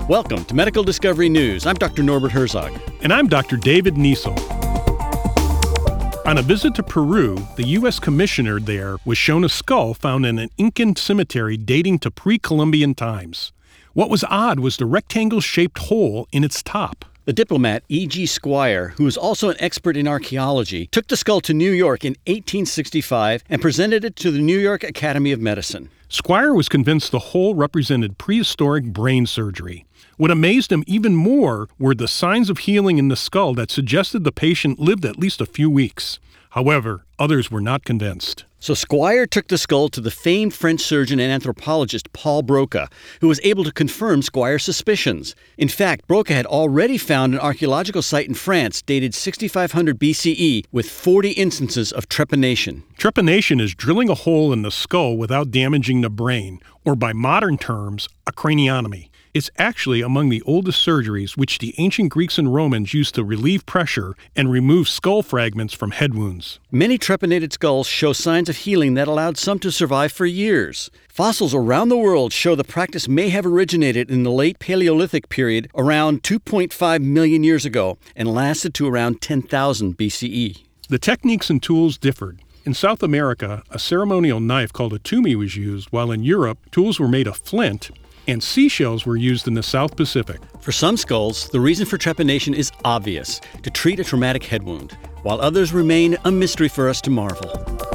Welcome to Medical Discovery News. I'm Dr. Norbert Herzog. And I'm Dr. David Niesel. On a visit to Peru, the U.S. commissioner there was shown a skull found in an Incan cemetery dating to pre-Columbian times. What was odd was the rectangle-shaped hole in its top. The diplomat E.G. Squire, who is also an expert in archaeology, took the skull to New York in 1865 and presented it to the New York Academy of Medicine. Squire was convinced the hole represented prehistoric brain surgery. What amazed him even more were the signs of healing in the skull that suggested the patient lived at least a few weeks. However, others were not convinced. So Squire took the skull to the famed French surgeon and anthropologist Paul Broca, who was able to confirm Squire's suspicions. In fact, Broca had already found an archaeological site in France dated 6500 BCE with 40 instances of trepanation. Trepanation is drilling a hole in the skull without damaging the brain, or by modern terms, a craniotomy. It's actually among the oldest surgeries which the ancient Greeks and Romans used to relieve pressure and remove skull fragments from head wounds. Many trepanated skulls show signs of healing that allowed some to survive for years. Fossils around the world show the practice may have originated in the late Paleolithic period around 2.5 million years ago and lasted to around 10,000 BCE. The techniques and tools differed. In South America, a ceremonial knife called a tumi was used, while in Europe, tools were made of flint, and seashells were used in the South Pacific. For some skulls, the reason for trepanation is obvious, to treat a traumatic head wound, while others remain a mystery for us to marvel.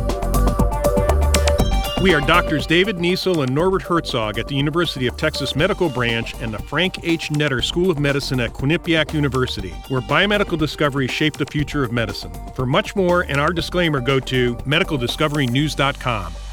We are Doctors David Niesel and Norbert Herzog at the University of Texas Medical Branch and the Frank H. Netter School of Medicine at Quinnipiac University, where biomedical discoveries shape the future of medicine. For much more and our disclaimer, go to medicaldiscoverynews.com.